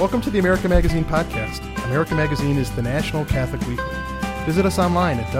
Welcome to the America Magazine podcast. America Magazine is the national Catholic weekly. Visit us online at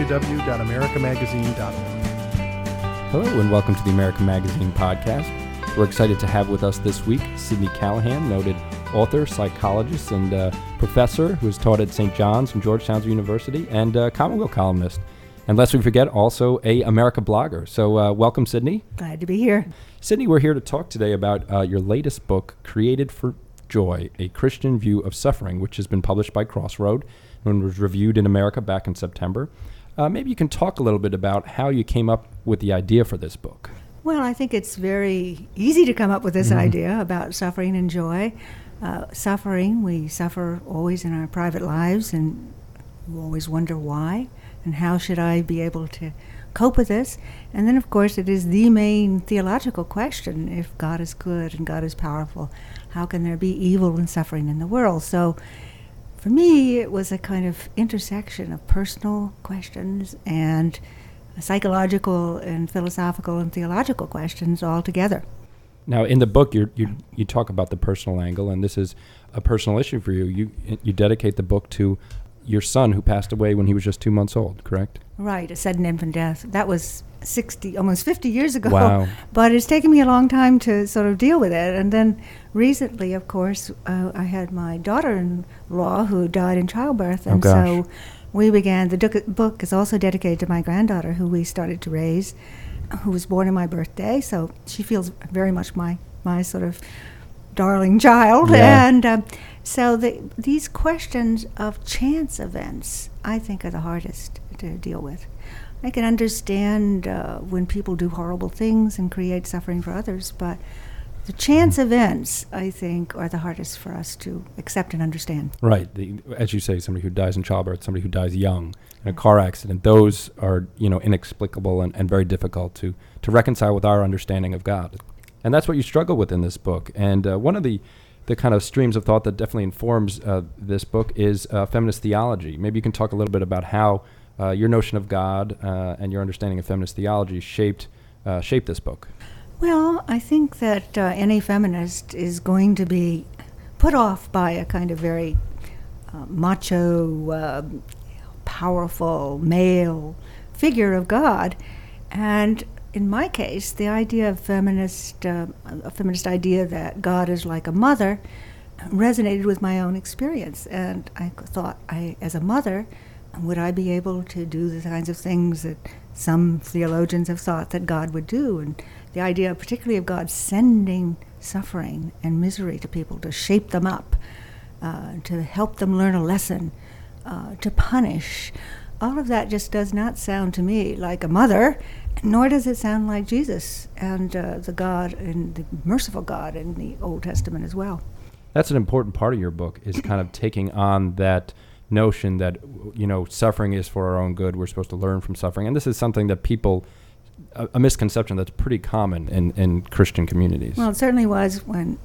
www.americamagazine.org. Hello and welcome to the America Magazine podcast. We're excited to have with us this week Sydney Callahan, noted author, psychologist, and professor who has taught at St. John's and Georgetown University, and Commonwealth columnist. And lest we forget, also a America blogger. So welcome, Sydney. Glad to be here. Sydney, we're here to talk today about your latest book, Created for Joy, A Christian View of Suffering, which has been published by Crossroad and was reviewed in America back in September. Maybe you can talk a little bit about how you came up with the idea for this book. Well, I think it's very easy to come up with this idea about suffering and joy. Suffering, we suffer always in our private lives, and we always wonder why, and how should I be able to cope with this? And then, of course, it is the main theological question. If God is good and God is powerful, how can there be evil and suffering in the world? So for me, it was a kind of intersection of personal questions and psychological and philosophical and theological questions all together. Now, in the book, you talk about the personal angle, and this is a personal issue for you. You dedicate the book to your son who passed away when he was just 2 months old, correct? Right, a sudden infant death. That was almost 50 years ago. Wow. But it's taken me a long time to sort of deal with it. And then recently, of course, I had my daughter-in-law who died in childbirth. And so we began, the book is also dedicated to my granddaughter who we started to raise, who was born on my birthday. So she feels very much my sort of darling child. Yeah. And so these questions of chance events, I think, are the hardest to deal with. I can understand when people do horrible things and create suffering for others, but the chance events, I think, are the hardest for us to accept and understand. Right. As you say, somebody who dies in childbirth, somebody who dies young in a car accident, those are, inexplicable and very difficult to reconcile with our understanding of God. And that's what you struggle with in this book. And one of the kind of streams of thought that definitely informs this book is feminist theology. Maybe you can talk a little bit about how your notion of God and your understanding of feminist theology shaped this book. Well, I think that any feminist is going to be put off by a kind of very macho, powerful male figure of God. And in my case, the idea of a feminist idea that God is like a mother resonated with my own experience. And I thought, as a mother, would I be able to do the kinds of things that some theologians have thought that God would do? And the idea particularly of God sending suffering and misery to people to shape them up, to help them learn a lesson, to punish. All of that just does not sound to me like a mother, nor does it sound like Jesus and the God and the merciful God in the Old Testament as well. That's an important part of your book, is kind of taking on that notion that, suffering is for our own good. We're supposed to learn from suffering. And this is something that a misconception that's pretty common in Christian communities. Well, it certainly was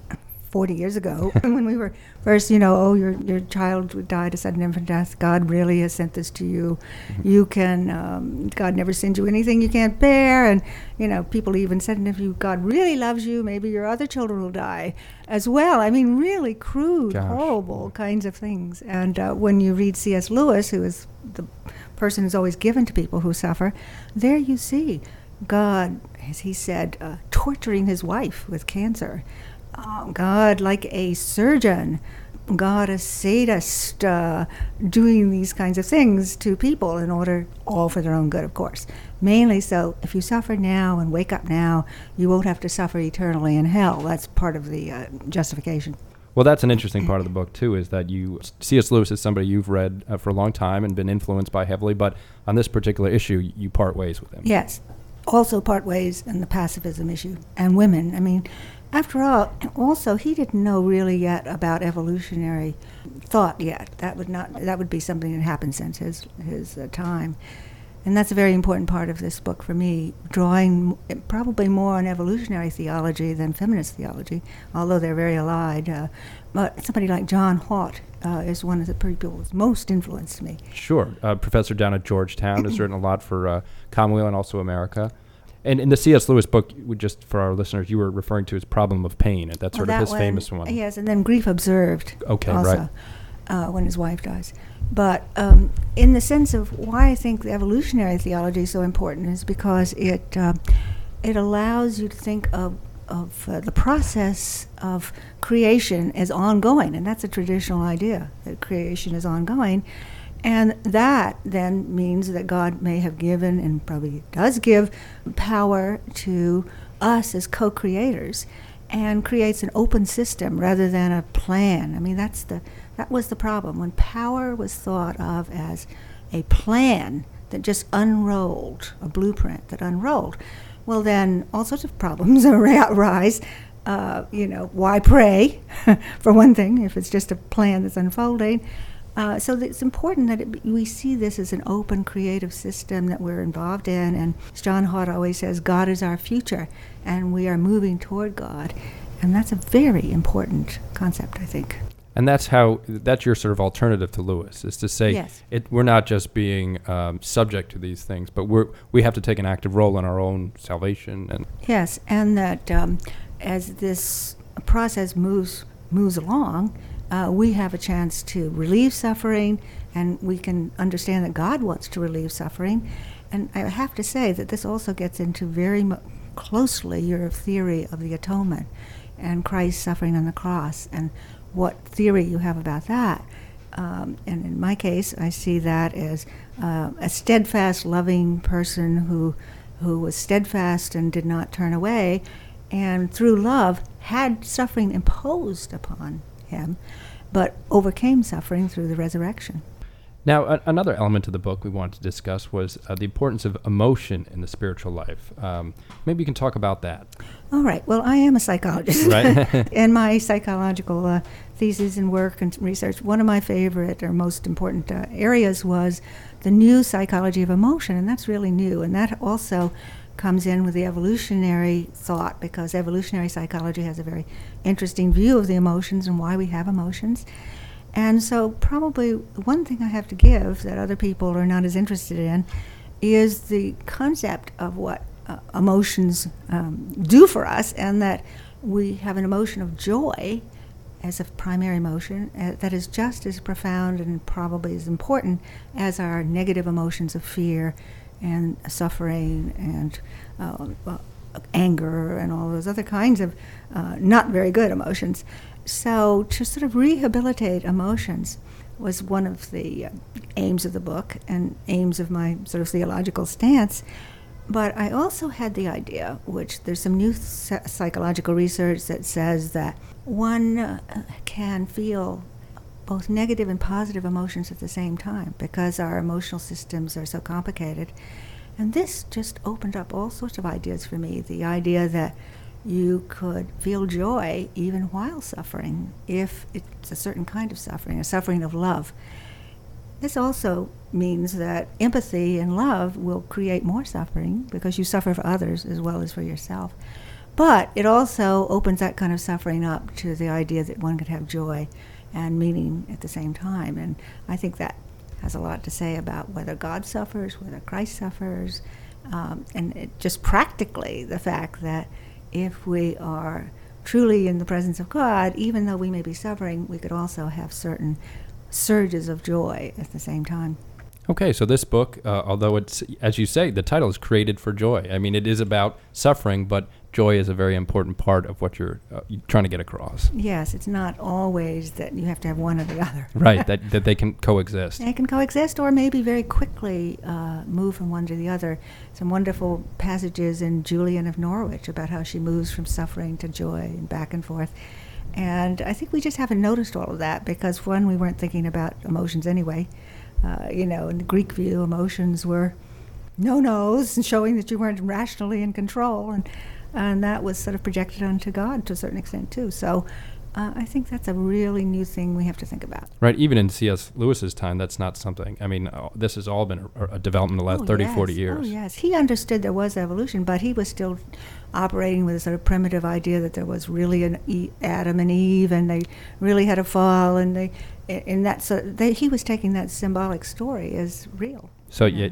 40 years ago, when we were first, your child died a sudden infant death. God really has sent this to you. You can, God never sends you anything you can't bear. And, people even said, and if God really loves you, maybe your other children will die as well. I mean, really crude, horrible kinds of things. And when you read C.S. Lewis, who is the person who's always given to people who suffer, there you see God, as he said, torturing his wife with cancer. God like a surgeon, God a sadist, doing these kinds of things to people in order, all for their own good, of course. Mainly so, if you suffer now and wake up now, you won't have to suffer eternally in hell. That's part of the justification. Well, that's an interesting part of the book, too, is that C.S. Lewis is somebody you've read for a long time and been influenced by heavily, but on this particular issue, you part ways with him. Yes. Also part ways in the pacifism issue. And women, I mean, after all, also, he didn't know really yet about evolutionary thought yet. That would be something that happened since his time. And that's a very important part of this book for me, drawing probably more on evolutionary theology than feminist theology, although they're very allied. But somebody like John Haught is one of the people who's most influenced me. Sure. Professor down at Georgetown has written a lot for Commonwealth and also America. And in the C.S. Lewis book, just for our listeners, you were referring to his problem of pain, and that's sort of his famous one. Yes, and then Grief Observed. Okay, also, right. When his wife dies. But in the sense of why I think the evolutionary theology is so important is because it allows you to think of the process of creation as ongoing, and that's a traditional idea, that creation is ongoing. And that then means that God may have given, and probably does give, power to us as co-creators, and creates an open system rather than a plan. I mean, that was the problem. When power was thought of as a plan that just unrolled, a blueprint that unrolled, well, then all sorts of problems arise. Why pray, for one thing, if it's just a plan that's unfolding? So it's important that we see this as an open, creative system that we're involved in. And as John Hott always says, God is our future, and we are moving toward God. And that's a very important concept, I think. And that's your sort of alternative to Lewis, is to say, yes, we're not just being subject to these things, but we have to take an active role in our own salvation. And yes, and that as this process moves along, we have a chance to relieve suffering, and we can understand that God wants to relieve suffering. And I have to say that this also gets into very closely your theory of the atonement and Christ's suffering on the cross, and what theory you have about that. And in my case, I see that as a steadfast, loving person who was steadfast and did not turn away, and through love had suffering imposed upon him, but overcame suffering through the resurrection. Now, another element of the book we wanted to discuss was the importance of emotion in the spiritual life. Maybe you can talk about that. All right. Well, I am a psychologist. Right. In my psychological thesis and work and research, one of my favorite or most important areas was the new psychology of emotion, and that's really new. And that also comes in with the evolutionary thought, because evolutionary psychology has a very interesting view of the emotions and why we have emotions. And so probably one thing I have to give that other people are not as interested in is the concept of what emotions do for us, and that we have an emotion of joy as a primary emotion that is just as profound and probably as important as our negative emotions of fear and suffering and anger and all those other kinds of not very good emotions. So to sort of rehabilitate emotions was one of the aims of the book and aims of my sort of theological stance. But I also had the idea, which there's some new psychological research that says that one can feel both negative and positive emotions at the same time, because our emotional systems are so complicated. And this just opened up all sorts of ideas for me. The idea that you could feel joy even while suffering, if it's a certain kind of suffering, a suffering of love. This also means that empathy and love will create more suffering, because you suffer for others as well as for yourself. But it also opens that kind of suffering up to the idea that one could have joy and meaning at the same time. And I think that has a lot to say about whether God suffers, whether Christ suffers, and just practically the fact that if we are truly in the presence of God, even though we may be suffering, we could also have certain surges of joy at the same time. Okay, so this book, although it's, as you say, the title is Created for Joy. I mean, it is about suffering, but joy is a very important part of what you're trying to get across. Yes, it's not always that you have to have one or the other. Right, that they can coexist. They can coexist, or maybe very quickly move from one to the other. Some wonderful passages in Julian of Norwich about how she moves from suffering to joy and back and forth. And I think we just haven't noticed all of that because, one, we weren't thinking about emotions anyway. In the Greek view, emotions were no-nos, and showing that you weren't rationally in control, and that was sort of projected onto God to a certain extent too. So I think that's a really new thing we have to think about. Right, even in C.S. Lewis's time, that's not something. I mean, this has all been a development in the last 30, 40 years. Oh, yes. He understood there was evolution, but he was still operating with a sort of primitive idea that there was really an Adam and Eve, and they really had a fall, and he was taking that symbolic story as real. So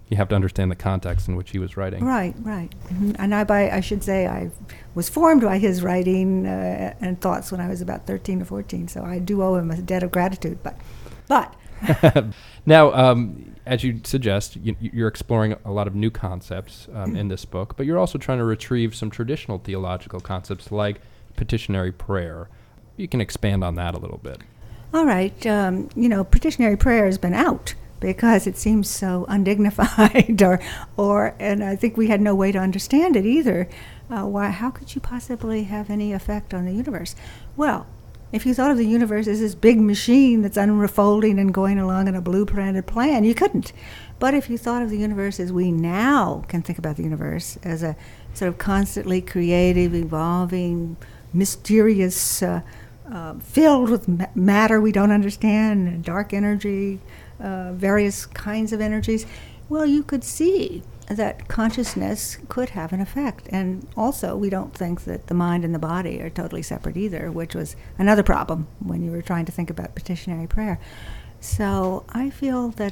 you have to understand the context in which he was writing. Right. Mm-hmm. And I should say I was formed by his writing and thoughts when I was about 13 or 14, so I do owe him a debt of gratitude. But Now, as you suggest, you're exploring a lot of new concepts in this book, but you're also trying to retrieve some traditional theological concepts like petitionary prayer. You can expand on that a little bit. All right. Petitionary prayer has been out because it seems so undignified, and I think we had no way to understand it either. How could you possibly have any effect on the universe? Well, if you thought of the universe as this big machine that's unfolding and going along in a blueprinted plan, you couldn't. But if you thought of the universe as we now can think about the universe, as a sort of constantly creative, evolving, mysterious, filled with matter we don't understand, dark energy, various kinds of energies, well, you could see that consciousness could have an effect. And also, we don't think that the mind and the body are totally separate either, which was another problem when you were trying to think about petitionary prayer. So I feel that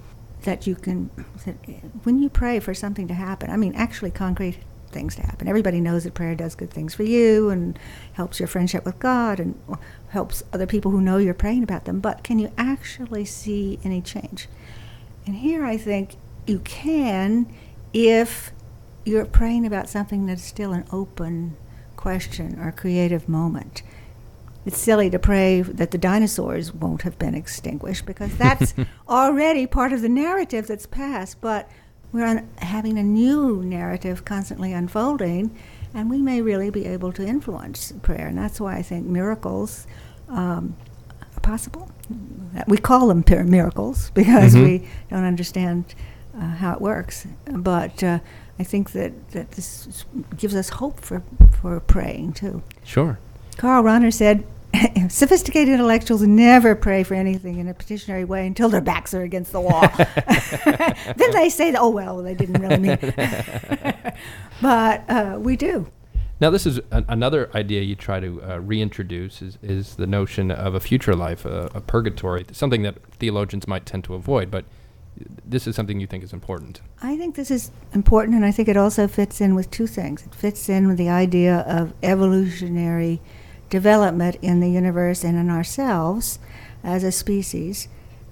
when you pray for something to happen, actually concrete things to happen. Everybody knows that prayer does good things for you and helps your friendship with God and helps other people who know you're praying about them. But can you actually see any change? And here I think you can, if you're praying about something that's still an open question or creative moment. It's silly to pray that the dinosaurs won't have been extinguished because that's already part of the narrative that's passed, but we're having a new narrative constantly unfolding, and we may really be able to influence prayer, and that's why I think miracles are possible. We call them miracles because we don't understand how it works, but I think that this gives us hope for praying too. Sure. Karl Rahner said, sophisticated intellectuals never pray for anything in a petitionary way until their backs are against the wall. Then they say, oh, well, they didn't really mean it. But we do. Now, this is another idea you try to reintroduce is the notion of a future life, a purgatory, something that theologians might tend to avoid, but this is something you think is important. I think this is important, and I think it also fits in with two things. It fits in with the idea of evolutionary development in the universe and in ourselves as a species.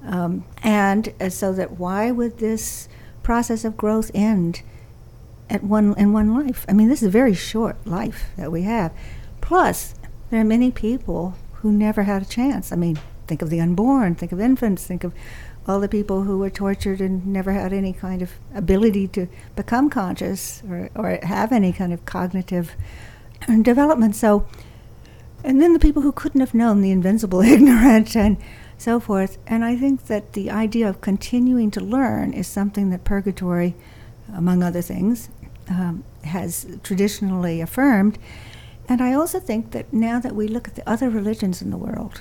So that why would this process of growth end in one life? This is a very short life that we have. Plus, there are many people who never had a chance. Think of the unborn, think of infants, think of all the people who were tortured and never had any kind of ability to become conscious or have any kind of cognitive development. And then the people who couldn't have known, the invincible ignorant and so forth. And I think that the idea of continuing to learn is something that purgatory, among other things, has traditionally affirmed. And I also think that now that we look at the other religions in the world,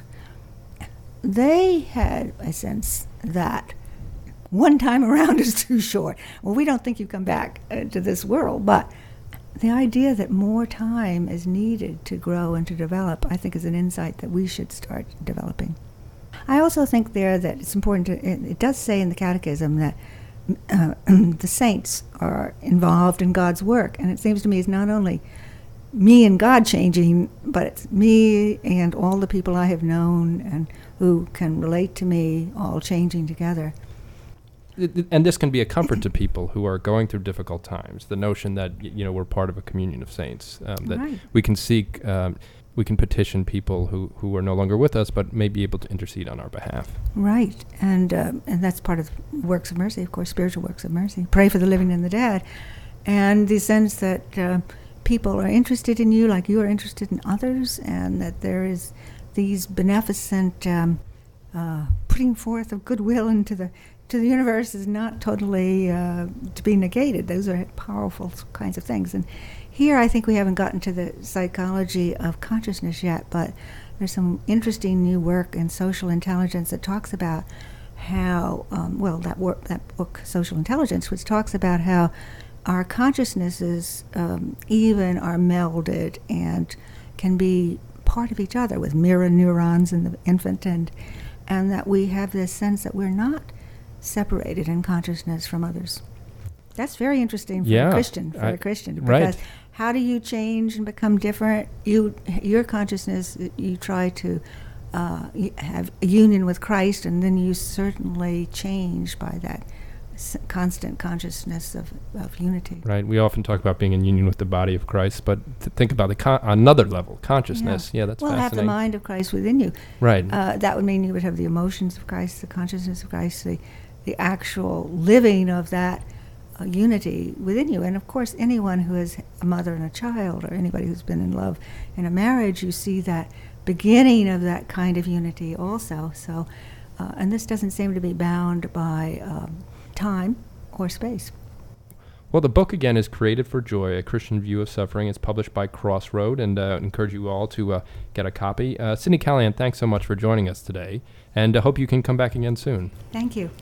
they had a sense that one time around is too short. Well, we don't think you come back to this world, but the idea that more time is needed to grow and to develop, I think, is an insight that we should start developing. I also think that it's important it does say in the Catechism that the saints are involved in God's work, and it seems to me it's not only me and God changing, but it's me and all the people I have known and who can relate to me all changing together. And this can be a comfort to people who are going through difficult times. The notion that we're part of a communion of saints, that right. We can seek, we can petition people who are no longer with us, but may be able to intercede on our behalf. Right, and that's part of works of mercy, of course, spiritual works of mercy. Pray for the living and the dead, and the sense that people are interested in you like you are interested in others, and that there is these beneficent putting forth of goodwill into the universe is not totally to be negated. Those are powerful kinds of things. And here I think we haven't gotten to the psychology of consciousness yet, but there's some interesting new work in social intelligence that talks about how, that book, Social Intelligence, which talks about how our consciousnesses even are melded and can be part of each other with mirror neurons in the infant, and that we have this sense that we're not separated in consciousness from others. That's very interesting for Yeah, a Christian. Because right. how do you change and become different? Your consciousness, you try to have a union with Christ, and then you certainly change by that constant consciousness of unity. Right. We often talk about being in union with the body of Christ, but to think about another level, consciousness. Yeah, that's well, fascinating. have the mind of Christ within you. Right. That would mean you would have the emotions of Christ, the consciousness of Christ, the actual living of that unity within you. And of course, anyone who is a mother and a child, or anybody who's been in love in a marriage, you see that beginning of that kind of unity also. So, and this doesn't seem to be bound by time or space. Well, the book, again, is Created for Joy, A Christian View of Suffering. It's published by Crossroad, and encourage you all to get a copy. Sidney Callahan, thanks so much for joining us today, and I hope you can come back again soon. Thank you.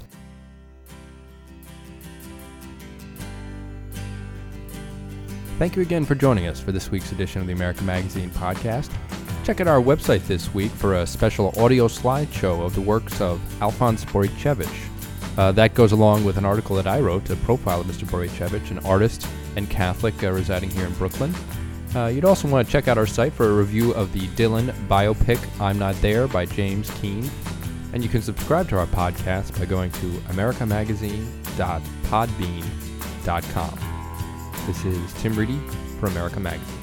Thank you again for joining us for this week's edition of the American Magazine podcast. Check out our website this week for a special audio slideshow of the works of Alphonse Borachevich. That goes along with an article that I wrote, a profile of Mr. Borachevich, an artist and Catholic residing here in Brooklyn. You'd also want to check out our site for a review of the Dylan biopic, I'm Not There, by James Keane. And you can subscribe to our podcast by going to americamagazine.podbean.com. This is Tim Reedy for America Magazine.